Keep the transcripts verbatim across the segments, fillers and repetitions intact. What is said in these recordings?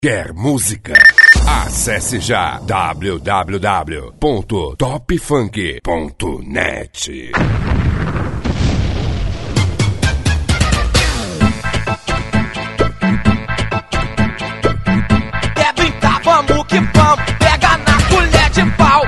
Quer música? Acesse já w w w ponto top funk ponto net. Quer brincar? Vamos que vamos, pega na colher de pau.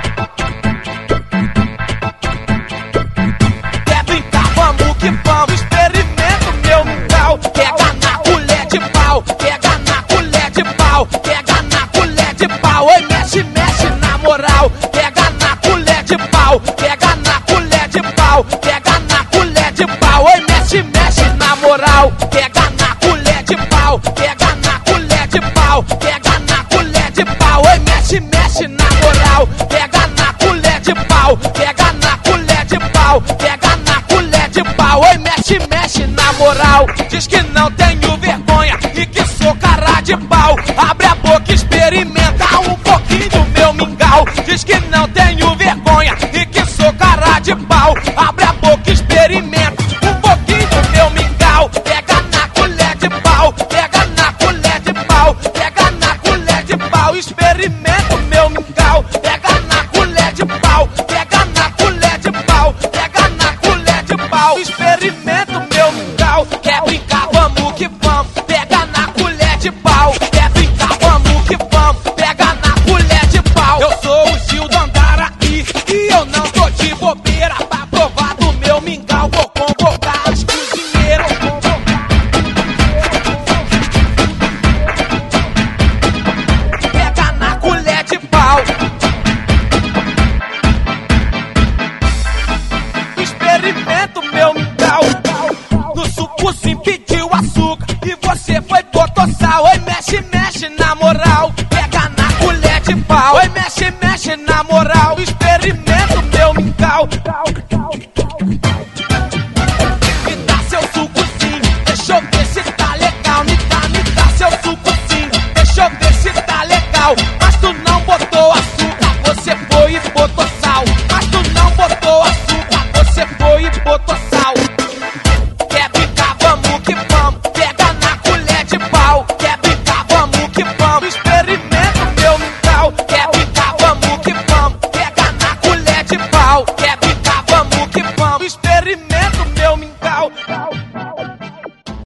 Quer brincar? Vamos que vamos, experimenta o meu mingau. Pega na colher de pau, pega na colher de pau, pega na colher de pau. Oi, mexe, mexe na moral. Pega na colher de pau, pega na colher de pau, pega na colher de pau. Oi, mexe, mexe na moral. Pega na colher de pau, pega na colher de pau, pega na colher de pau. Oi, mexe, mexe na moral. Pega na colher de pau, pega na colher de pau, pega na colher de pau. Oi, mexe, mexe na moral. Diz que não tenho vergonha e que sou cara de pau. Abre a boca e experimenta um pouquinho do meu mingau. Diz que não tenho vergonha e que sou cara de pau. Abre a boca e experimenta um pouquinho do meu mingau. Pega na colher de pau, pega na colher de pau, pega na colher de pau. Experimenta o meu mingau. Pega na colher de pau, pega na colher de pau, pega na colher de pau. Experimenta o meu mingau. Quer brincar? Vamos que vamos, pega na colher de pau. Quer brincar? Vamos que vamos, pega na colher de pau. Eu sou o Gil do Andaraí e eu não tô de bobeira. Pra provar do meu mingau vou convocar os cozinheiros. Pega na colher de pau. Experimenta o meu mingau. No suco sim pediu açúcar e você foi botar sal. Oi, mexe, mexe na moral. Pega na colher de pau. Oi, mexe, mexe na moral. Experimenta o meu mingau.